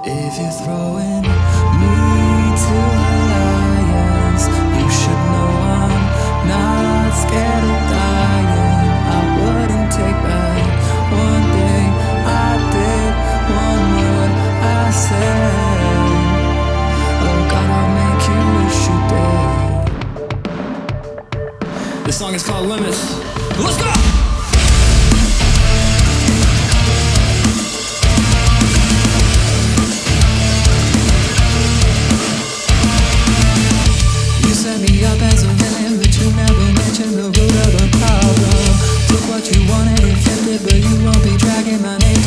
If you're throwing me to the lions, you should know I'm not scared of dying. I wouldn't take back one thing I did, one word I said. Oh God, I'll make you wish you did. This song is called Limits.